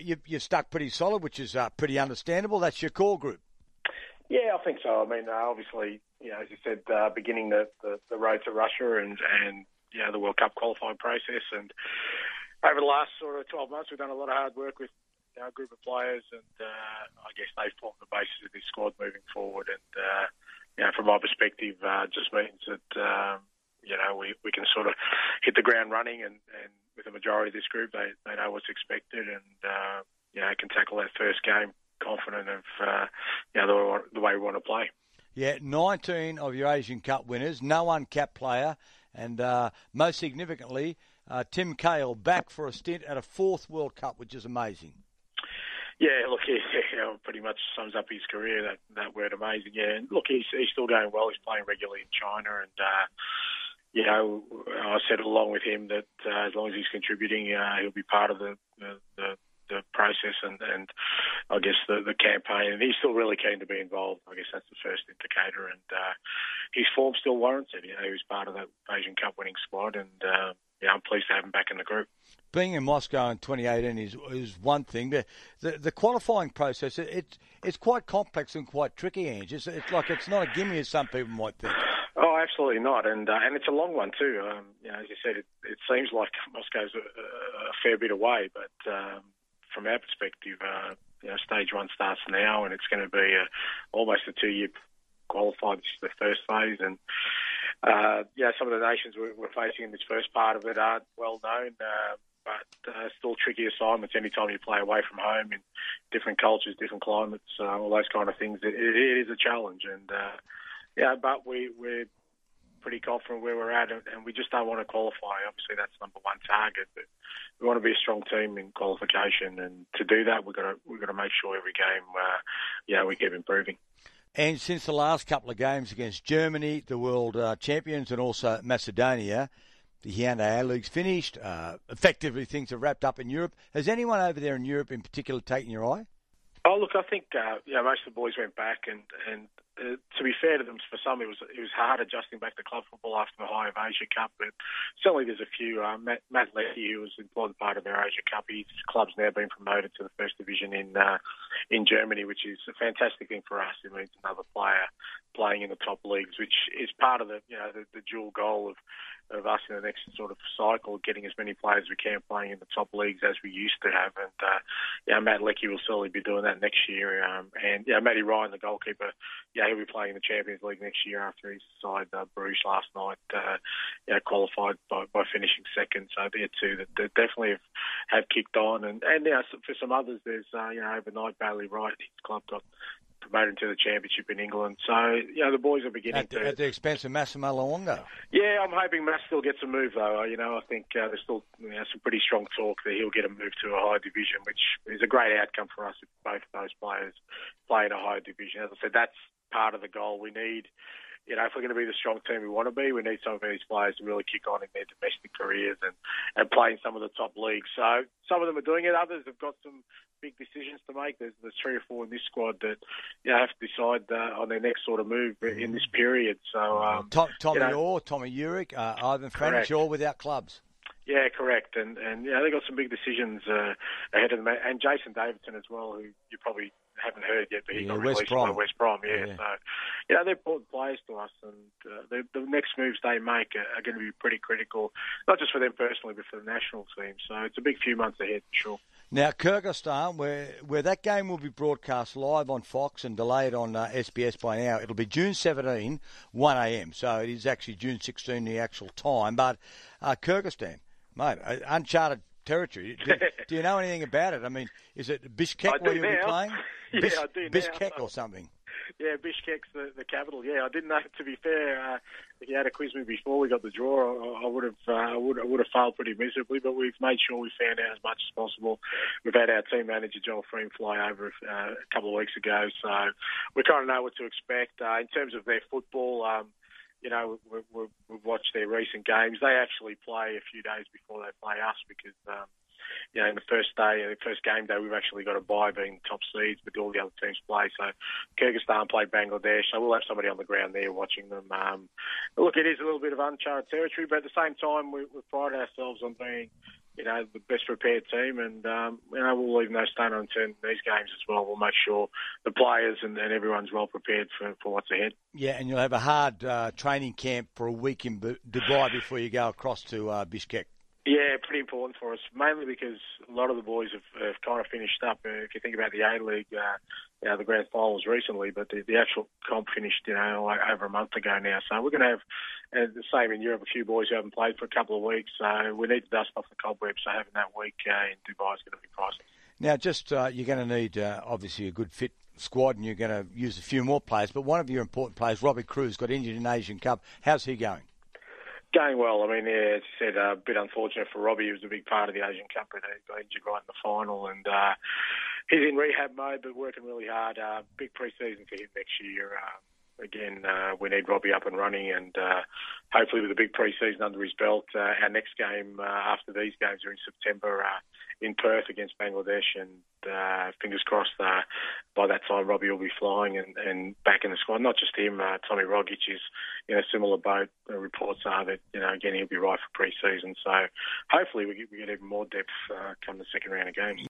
you're stuck pretty solid, which is pretty understandable. That's your core group. Yeah, I think so. I mean, obviously, as you said, beginning the road to Russia and the World Cup qualifying process, and over the last sort of 12 months, we've done a lot of hard work with a group of players, and I guess they've formed the basis of this squad moving forward. And from my perspective, just means that we can sort of hit the ground running, and with the majority of this group, they know what's expected, and can tackle that first game confident of the way we want to play. Yeah, 19 of your Asian Cup winners, no uncapped player, and most significantly, Tim Cahill back for a stint at a fourth World Cup, which is amazing. Yeah, look, he pretty much sums up his career, that word amazing. Yeah, and look, he's still going well. He's playing regularly in China, and I said along with him that as long as he's contributing, he'll be part of the process and I guess the campaign. And he's still really keen to be involved. I guess that's the first indicator. And his form still warrants it. He was part of that Asian Cup winning squad, and I'm pleased to have him back in the group. Being in Moscow in 2018 is one thing. The qualifying process, it's quite complex and quite tricky, Ange. It's like it's not a gimme as some people might think. Oh, absolutely not, and it's a long one too. As you said, it seems like Moscow's a fair bit away, but from our perspective, stage one starts now, and it's going to be almost a 2-year qualified. This is the first phase, and some of the nations we're facing in this first part of it aren't well known, but still tricky assignments. Anytime you play away from home in different cultures, different climates, all those kind of things, it is a challenge, and. But we're pretty confident where we're at, and we just don't want to qualify. Obviously, that's number one target. But we want to be a strong team in qualification, and to do that, we've got to make sure every game, we keep improving. And since the last couple of games against Germany, the world champions, and also Macedonia, the Hyundai A-League's finished. Effectively, things are wrapped up in Europe. Has anyone over there in Europe in particular taken your eye? Oh, look, I think most of the boys went back, and to be fair to them, for some it was hard adjusting back to club football after the high of Asia Cup. But certainly there's a few. Matt Leckie, who was an important part of their Asia Cup, his club's now been promoted to the first division in Germany, which is a fantastic thing for us. It means another player playing in the top leagues, which is part of the dual goal of us in the next sort of cycle, getting as many players as we can playing in the top leagues as we used to have. And Matt Leckie will certainly be doing that next year. And Matty Ryan, the goalkeeper, he'll be playing in the Champions League next year after his side, Bruges, last night, qualified by finishing second. So they're two that definitely have kicked on. And for some others, there's, overnight, Bailey Wright, his club got promoted to the championship in England. So, the boys are beginning at the expense of Massimo Luongo. Yeah, I'm hoping Mass still gets a move, though. I think there's still some pretty strong talk that he'll get a move to a higher division, which is a great outcome for us if both of those players play in a higher division. As I said, that's part of the goal. We need, if we're going to be the strong team we want to be, we need some of these players to really kick on in their domestic careers and play in some of the top leagues. So some of them are doing it. Others have got some big decisions to make. There's 3 or 4 in this squad that have to decide on their next sort of move in this period. So Tommy Orr, Tommy Uric, Ivan Franjic, all without clubs. Yeah, correct. And they've got some big decisions ahead of them. And Jason Davidson as well, who you probably haven't heard yet, but he got released by West Brom. Yeah. So, they're important players to us, and the next moves they make are going to be pretty critical, not just for them personally, but for the national team. So it's a big few months ahead, for sure. Now, Kyrgyzstan, where that game will be broadcast live on Fox and delayed on SBS by now, it'll be June 17, 1 a.m. So it is actually June 16, the actual time. But Kyrgyzstan, mate, uncharted territory. Do you know anything about it? I mean, is it Bishkek where you'll be playing? Yeah, I do now. Bishkek or something? Yeah, Bishkek's the capital. Yeah, I didn't know. To be fair, if you had a quiz me before we got the draw, I would have failed pretty miserably. But we've made sure we found out as much as possible. We've had our team manager Joel Freem fly over a couple of weeks ago, so we kind of know what to expect in terms of their football. We've watched their recent games. They actually play a few days before they play us because. In the first game day, we've actually got a bye being top seeds, but all the other teams play. So Kyrgyzstan played Bangladesh, so we'll have somebody on the ground there watching them. Look, it is a little bit of uncharted territory, but at the same time, we pride ourselves on being the best prepared team, and we'll leave no stone unturned in these games as well. We'll make sure the players and everyone's well prepared for what's ahead. Yeah, and you'll have a hard training camp for a week in Dubai before you go across to Bishkek. Yeah, pretty important for us, mainly because a lot of the boys have kind of finished up. If you think about the A-League, the grand finals recently, but the actual comp finished, like over a month ago now. So we're going to have the same in Europe, a few boys who haven't played for a couple of weeks. So we need to dust off the cobwebs. So having that week in Dubai is going to be priceless. Now, just you're going to need, obviously, a good fit squad, and you're going to use a few more players. But one of your important players, Robbie Cruz, got injured in Asian Cup. How's he going? Going well. I mean, as you said, a bit unfortunate for Robbie. He was a big part of the Asian Cup, but he got injured right in the final. And he's in rehab mode, but working really hard. Big pre-season for him next year. Again, we need Robbie up and running, and hopefully with a big pre-season under his belt, our next game after these games are in September in Perth against Bangladesh, and fingers crossed by that time Robbie will be flying and back in the squad. Not just him, Tommy Rogic is in a similar boat. The reports are that, again, he'll be right for pre-season. So hopefully we get even more depth come the second round of games.